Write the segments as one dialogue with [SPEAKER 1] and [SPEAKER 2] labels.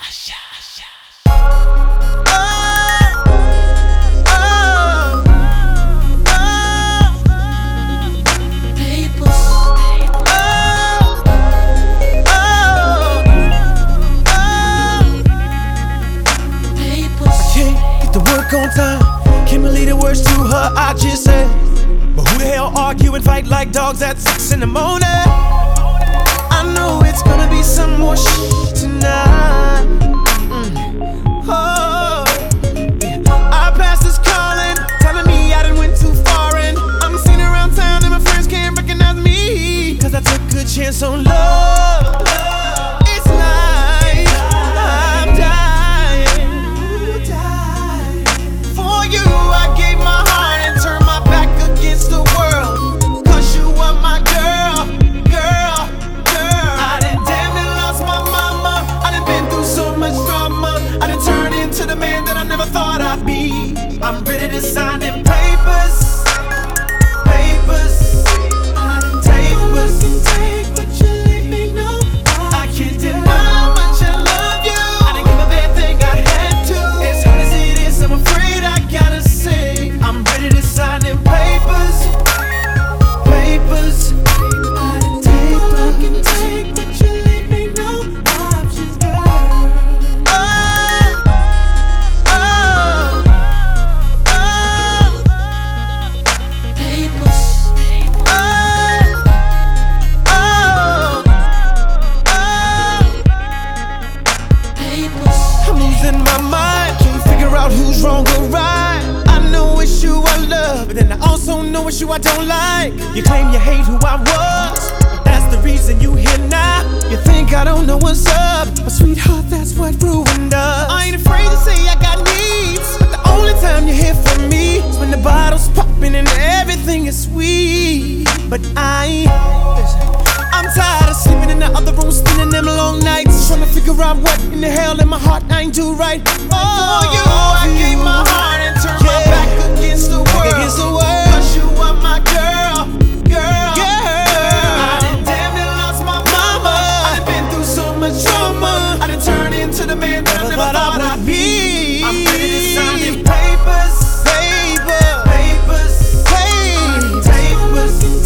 [SPEAKER 1] On time, can't believe the words to her I just said. But who the hell argue and fight like dogs at 6 in the morning? I know it's gonna be some more shit tonight. Oh, yeah. Our past is calling, telling me I done went too far, and I'm seen around town and my friends can't recognize me, cause I took a good chance on love. It's like I'm dying. For you, I gave my heart and turned my back against the world, cause you were my girl, girl, girl. I done damn near lost my mama, I done been through so much drama, I done turned into the man that I never thought I'd be. I'm ready to sign them papers, papers. I done take what's you take, but you let me know I can't deny how much I love you. I didn't give a bad thing, I had to. As hard as it is, I'm afraid I gotta say I'm ready to sign them papers, papers. I done take what I can take, but you let me know options, girl. I'm losing my mind, can't figure out who's wrong or right. I know it's you I love, but then I also know it's you I don't like. You claim you hate who I was, but that's the reason you here now. You think I don't know what's up, but sweetheart, that's what ruined us. I ain't afraid to say I got needs, but the only time you hear from me is when the bottle's popping and everything is sweet. But I'm tired of sleeping in the other room, spending them long nights, trying to figure out what in the hell in my heart I ain't do right. Oh, you, I gave my heart and turned my back against the world, cause you were my girl, girl, girl. I done damn near lost my mama, I done been through so much trauma, I done turned into the man that I never thought I'd be. I'm ready to sign them papers, papers, papers, papers, papers.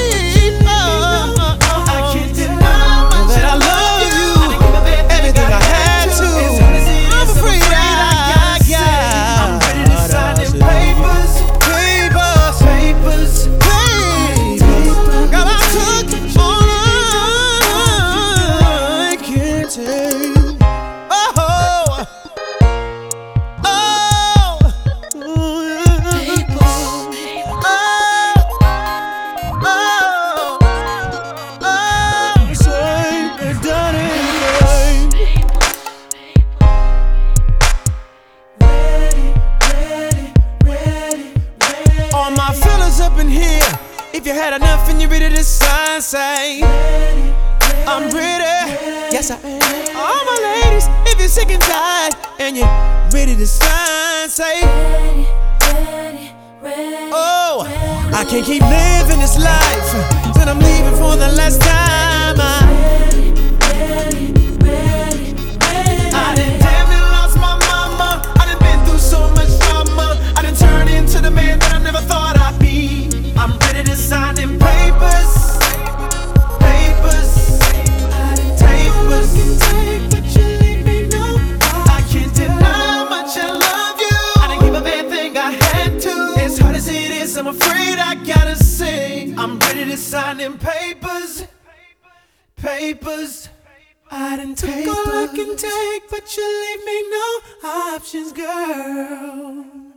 [SPEAKER 1] Up in here, if you had enough and you're ready to sign, say I'm ready, yes I am. All my ladies, if you're sick and tired and you're ready to sign, say oh, I can't keep living this life, then I'm leaving for the last time. I done damn near lost my mama, I done been through so much drama, I done turned into the man that I never thought I'd be. I'm ready to sign them papers, papers. I done take what you take, but you let me know I can't deny how much I love you. I didn't give a bad thing, I had to. As hard as it is, I'm afraid I gotta say I'm ready to sign them papers, papers. I done take all I can take, but you leave me no options, girl.